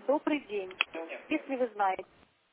Добрый день. Если вы знаете.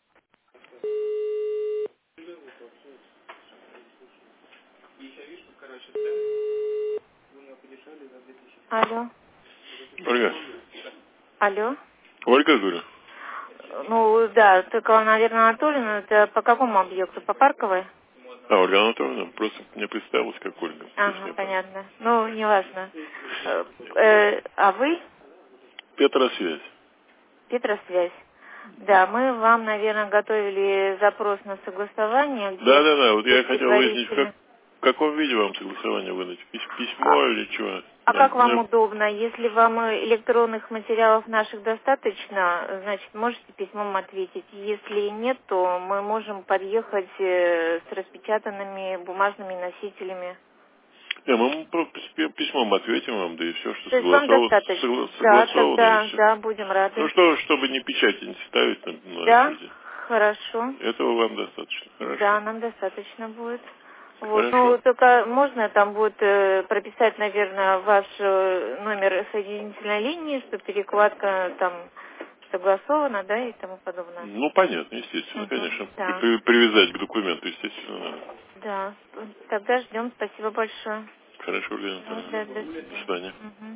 Алло. Ольга. Алло. Ольга, говорю. Ну, да, только, наверное, Анатольевна, это по какому объекту? По Парковой? Ольга Анатольевна, просто мне представилась как Ольга. Ага, понятно. Ну, неважно. А вы? Петросвязь. Петросвязь. Да, мы вам, наверное, готовили запрос на согласование, где Да, вот я хотел выяснить, предварительно... в каком виде вам согласование выдать? Письмо или чего? А как вам удобно? Если вам электронных материалов наших достаточно, значит, можете письмом ответить. Если нет, то мы можем подъехать с распечатанными бумажными носителями. Не, мы просто письмом ответим вам, да и все, что То есть вам достаточно? Да, согласовано и тогда, все. да, будем рады. Ну что, чтобы не печати не ставить на Да, очереди. хорошо. Этого вам достаточно. Хорошо. Да, нам достаточно будет. Вот. Ну, Хорошо. только можно там будет прописать, наверное, ваш номер соединительной линии, что перекладка там согласована, да, и тому подобное. Ну, понятно, естественно, Мгм, конечно. да, Привязать к документу, естественно, надо. да. Тогда ждем. Спасибо большое. Хорошо, Ольга Да, Анатольевна. да, до До свидания. свидания. Мгм.